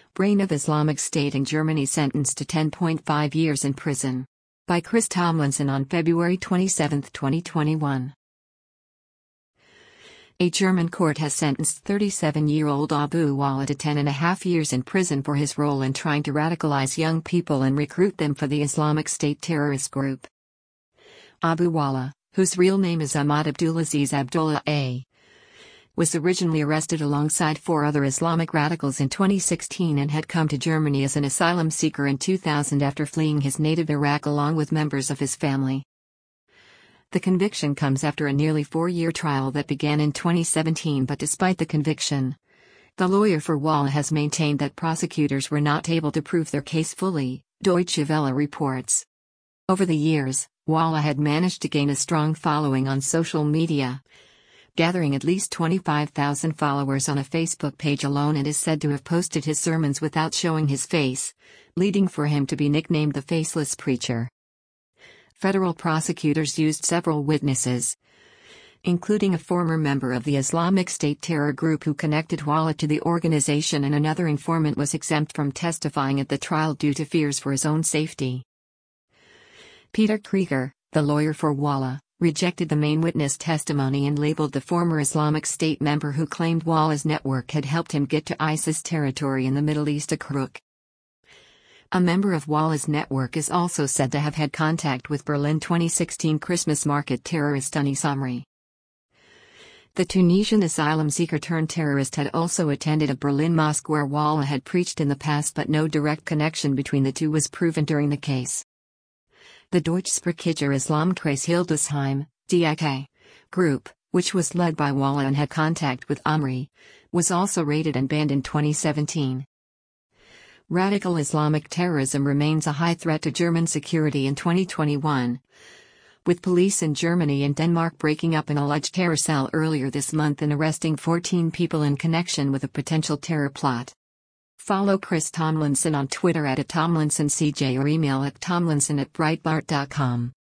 Brain of Islamic State in Germany sentenced to 10.5 years in prison. By Chris Tomlinson on February 27, 2021. A German court has sentenced 37-year-old Abu Wallah to 10.5 years in prison for his role in trying to radicalize young people and recruit them for the Islamic State terrorist group. Abu Wallah, whose real name is Ahmad Abdulaziz Abdullah A., was originally arrested alongside 4 other Islamic radicals in 2016 and had come to Germany as an asylum seeker in 2000 after fleeing his native Iraq along with members of his family. The conviction comes after a nearly 4-year trial that began in 2017, but despite the conviction, the lawyer for Wallah has maintained that prosecutors were not able to prove their case fully, Deutsche Welle reports. Over the years, Wallah had managed to gain a strong following on social media, gathering at least 25,000 followers on a Facebook page alone, and is said to have posted his sermons without showing his face, leading for him to be nicknamed the Faceless Preacher. Federal prosecutors used several witnesses, including a former member of the Islamic State terror group who connected Wallah to the organization, and another informant was exempt from testifying at the trial due to fears for his own safety. Peter Krieger, the lawyer for Wallah, rejected the main witness testimony and labeled the former Islamic State member who claimed Wallah's network had helped him get to ISIS territory in the Middle East a crook. A member of Wallah's network is also said to have had contact with Berlin 2016 Christmas market terrorist Anis Amri. The Tunisian asylum seeker turned terrorist had also attended a Berlin mosque where Wallah had preached in the past, but no direct connection between the two was proven during the case. The Deutschsprachige Islamkreis Hildesheim, DIK, group, which was led by Wallah and had contact with Amri, was also raided and banned in 2017. Radical Islamic terrorism remains a high threat to German security in 2021, with police in Germany and Denmark breaking up an alleged terror cell earlier this month and arresting 14 people in connection with a potential terror plot. Follow Chris Tomlinson on Twitter @TomlinsonCJ or email at tomlinson@breitbart.com.